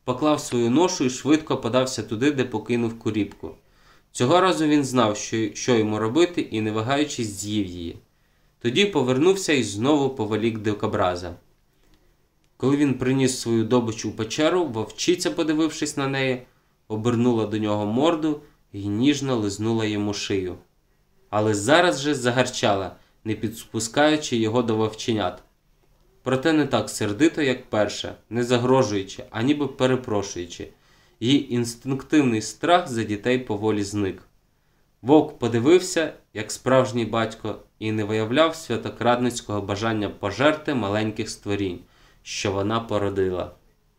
поклав свою ношу і швидко подався туди, де покинув куріпку. Цього разу він знав, що йому робити, і, не вагаючись, з'їв її. Тоді повернувся і знову повелік дикобраза. Коли він приніс свою добич у печеру, вовчиця, подивившись на неї, обернула до нього морду і ніжно лизнула йому шию. Але зараз же загарчала, не підпускаючи його до вовченят. Проте не так сердито, як перше, не загрожуючи, а ніби перепрошуючи. Її інстинктивний страх за дітей поволі зник. Вовк подивився, як справжній батько, і не виявляв святокрадницького бажання пожерти маленьких створінь, що вона породила.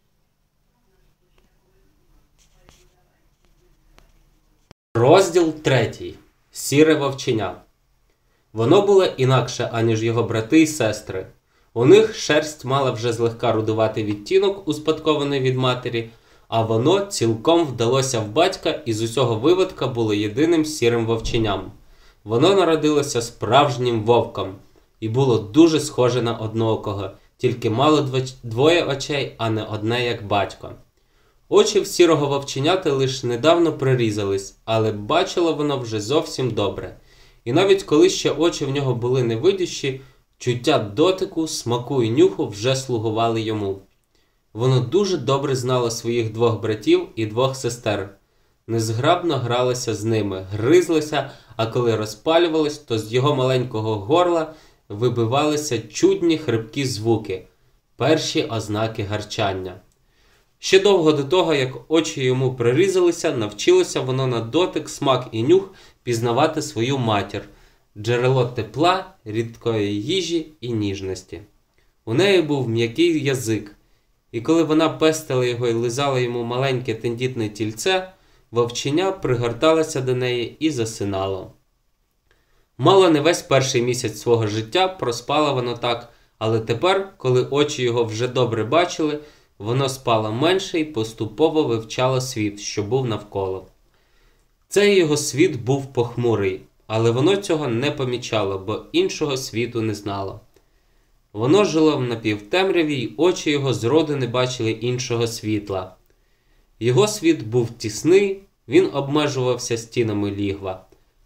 Розділ 3. Сіре вовченя. Воно було інакше, аніж його брати й сестри. У них шерсть мала вже злегка рудуватий відтінок, успадкований від матері, а воно цілком вдалося в батька і з усього виводка було єдиним сірим вовченям. Воно народилося справжнім вовком і було дуже схоже на одноокого, тільки мало двоє очей, а не одне, як батько. Очі в сірого вовченяти лише недавно прирізались, але бачило воно вже зовсім добре. І навіть коли ще очі в нього були невидющі, чуття дотику, смаку і нюху вже слугували йому. Воно дуже добре знало своїх двох братів і двох сестер. Незграбно гралося з ними, гризлося, а коли розпалювалось, то з його маленького горла вибивалися чудні хрипкі звуки, перші ознаки гарчання. Ще довго до того, як очі йому прирізалися, навчилося воно на дотик, смак і нюх пізнавати свою матір, джерело тепла, рідкої їжі і ніжності. У неї був м'який язик, і коли вона пестила його і лизала йому маленьке тендітне тільце, вовченя пригорталося до неї і засинало. Мало не весь перший місяць свого життя проспало воно так, але тепер, коли очі його вже добре бачили, воно спало менше і поступово вивчало світ, що був навколо. Цей його світ був похмурий, але воно цього не помічало, бо іншого світу не знало. Воно жило в напівтемряві, й очі його зроду не бачили іншого світла. Його світ був тісний, він обмежувався стінами лігва.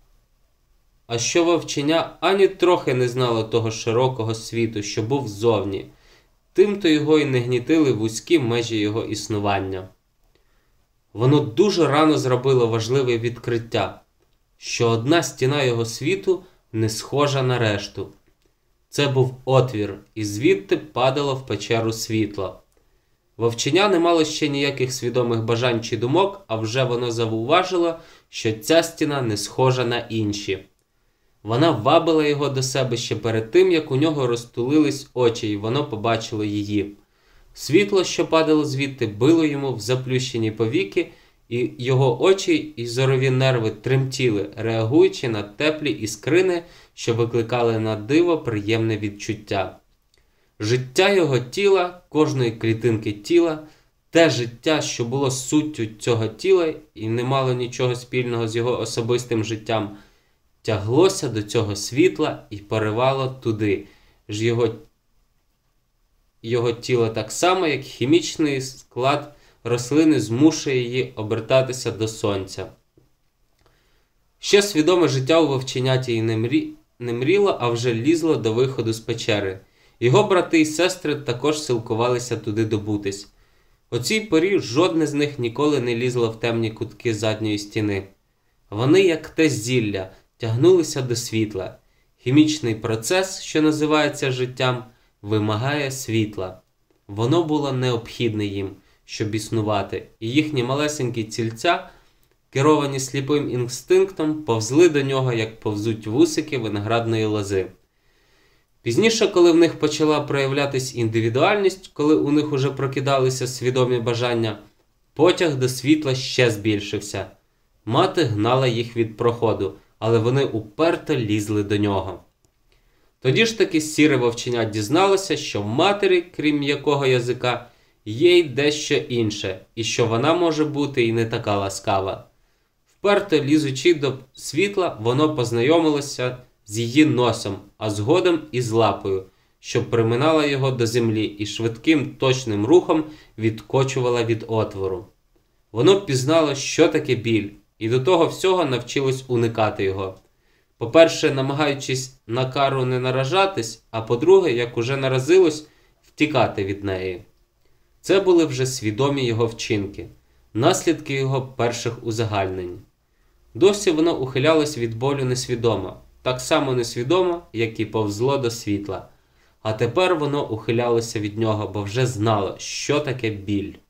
А що вовченя ані трохи не знало того широкого світу, що був ззовні, тим-то його й не гнітили вузькі межі його існування. Воно дуже рано зробило важливе відкриття, що одна стіна його світу не схожа на решту. Це був отвір, і звідти падало в печеру світло. Вовченя не мало ще ніяких свідомих бажань чи думок, а вже воно зауважило, що ця стіна не схожа на інші. Вона вабила його до себе ще перед тим, як у нього розтулились очі, і воно побачило її. Світло, що падало звідти, било йому в заплющені повіки, і його очі і зорові нерви тремтіли, реагуючи на теплі іскрини, що викликали на диво приємне відчуття. Життя його тіла, кожної клітинки тіла, те життя, що було суттю цього тіла і не мало нічого спільного з його особистим життям, тяглося до цього світла і поривало туди ж його тіло так само, як хімічний склад рослини змушує її обертатися до сонця. Ще свідоме життя у вовченяті й не мріло, а вже лізло до виходу з печери. Його брати й сестри також силкувалися туди добутись. О цій порі жодне з них ніколи не лізло в темні кутки задньої стіни. Вони, як те зілля, тягнулися до світла. Хімічний процес, що називається життям, вимагає світла. Воно було необхідне їм, щоб існувати, і їхні малесенькі тільця, керовані сліпим інстинктом, повзли до нього, як повзуть вусики виноградної лози. Пізніше, коли в них почала проявлятись індивідуальність, коли у них уже прокидалися свідомі бажання, потяг до світла ще збільшився. Мати гнала їх від проходу, але вони уперто лізли до нього. Тоді ж таки сіре вовченя дізналося, що в матері, крім м'якого язика, є й дещо інше, і що вона може бути і не така ласкава. Вперто лізучи до світла, воно познайомилося з її носом, а згодом і з лапою, що приминала його до землі і швидким точним рухом відкочувала від отвору. Воно пізнало, що таке біль, і до того всього навчилось уникати його. По-перше, намагаючись на кару не наражатись, а по-друге, як уже наразилось, втікати від неї. Це були вже свідомі його вчинки, наслідки його перших узагальнень. Досі воно ухилялось від болю несвідомо, так само несвідомо, як і повзло до світла. А тепер воно ухилялося від нього, бо вже знало, що таке біль.